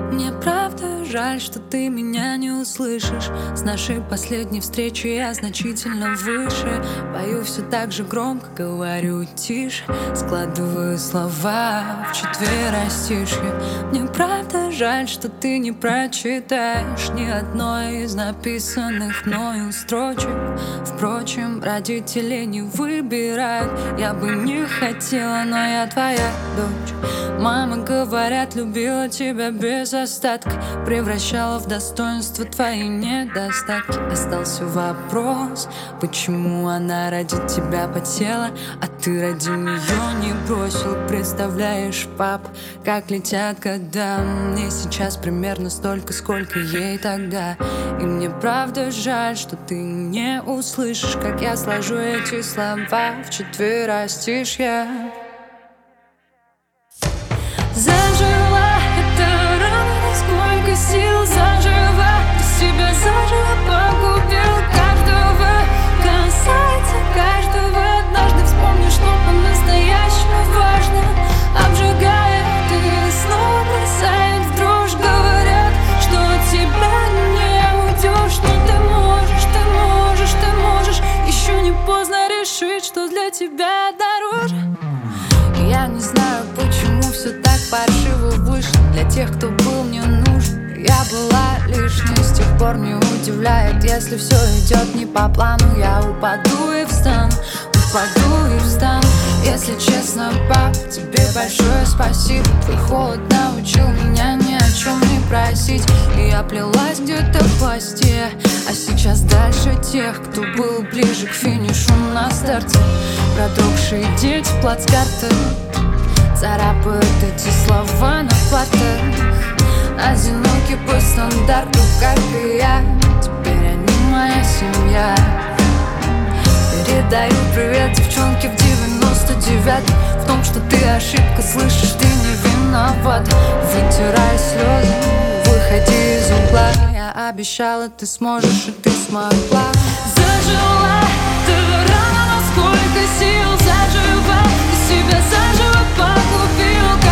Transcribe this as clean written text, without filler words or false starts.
Мне правда жаль, что ты меня не услышишь. С нашей последней встречи я значительно выше. Пою все так же громко, говорю тише. Складываю слова в четверостишье. Мне правда жаль, что ты не прочитаешь ни одной из написанных мною строчек. Впрочем, родители не выбирают. Я бы не хотела, но я твоя дочь. Мама, говорят, любила тебя без остатка, превращала в достоинство твои недостатки. Остался вопрос, почему она ради тебя потела, а ты ради нее не бросил. Представляешь, пап, как летят года. Мне сейчас примерно столько, сколько ей тогда. И мне правда жаль, что ты не услышишь, как я сложу эти слова в четверостишье. Зажила эта рана, сколько сил зажива, ты себя заживо погубил. Каждого касается каждого. Однажды вспомни, что по-настоящему важно. Обжигая, ты снова бросает в дрожь. Говорят, что от тебя не уйдешь, но ты можешь, ты можешь, ты можешь. Еще не поздно решить, что для тебя дороже. Я не знаю, почему все так паршиво вышло. Для тех, кто был мне нужен, я была лишней. С тех пор не удивляет, если все идет не по плану. Я упаду и встану, упаду и встану. Если честно, пап, тебе большое спасибо. Твой холод научил меня ни о чем не просить. И я плелась где-то в хвосте, а сейчас дальше тех, кто был ближе к финишу на старте. Продрогшие дети в плацкартах царапают эти слова на платах. Одинокий по стандарту, как и я. Теперь они моя семья. Передаю привет девчонке в 99-м. В том, что ты ошибка, слышишь, ты не виноват. Вытирай слезы, выходи из угла. Я обещала, ты сможешь, и ты смогла. Зажила ты рана, но сколько сил зажива, ты себя заживо погубил.